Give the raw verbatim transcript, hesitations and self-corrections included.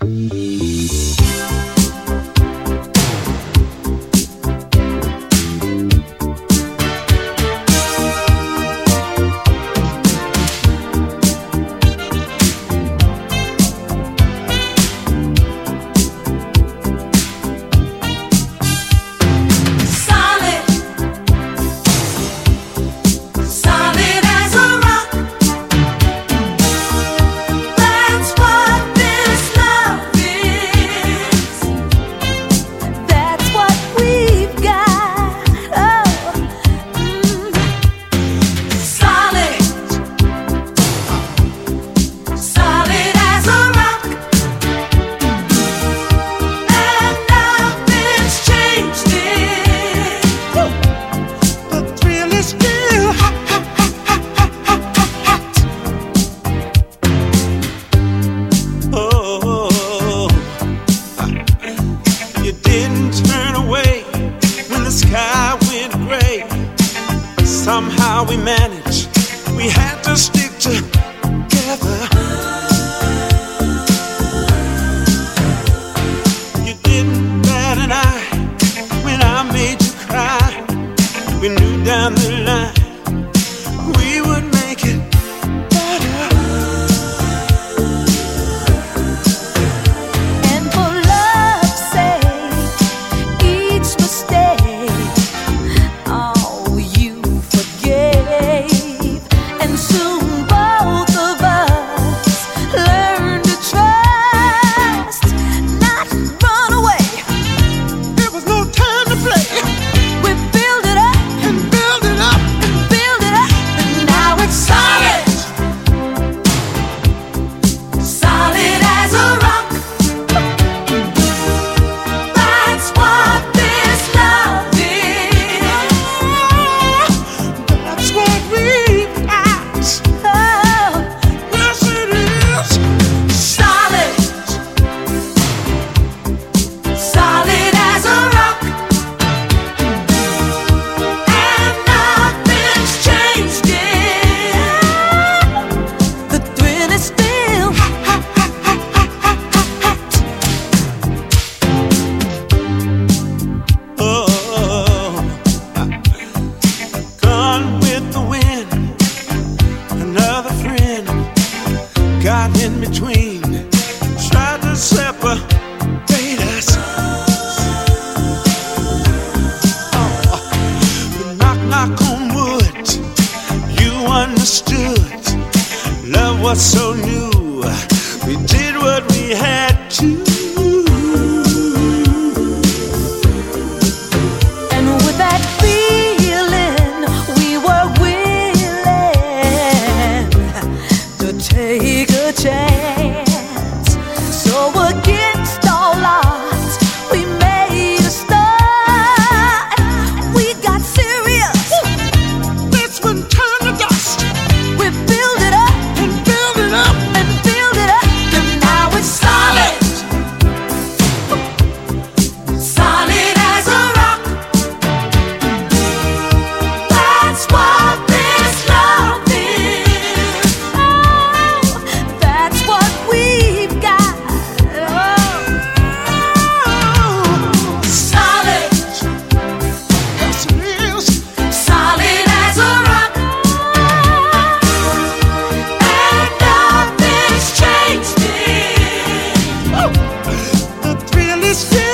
Somehow we managed, we had to stick together. You didn't bat an eye when I made you cry. We knew down the line we would make it better. And for love's sake, each mistake, oh, you forgave. And soon both of us learned to trust, not run away. There was no time to play. We build it up And build it up. and build it up, and now it's solid, solid as a rock. That's what this love is. That's what we've got. Oh, Yes, it is. solid, solid as a rock, and nothing's changed it. The thrill is still Oh, gone with the wind. Another friend got in between, tried to separate us. Oh, but knock, knock on wood, you understood. Love was so new, we did what we had to. And with that feeling, we were willing to take a chance. So against all odds, we made a start. We got serious. This one turned to dust. We build it up And build it up. and build it up, and now it's solid, solid as a rock. That's what this love is. Oh, that's what we've got. Oh, solid, Yes, it is. solid as a rock, and nothing's changed it. The thrill is still.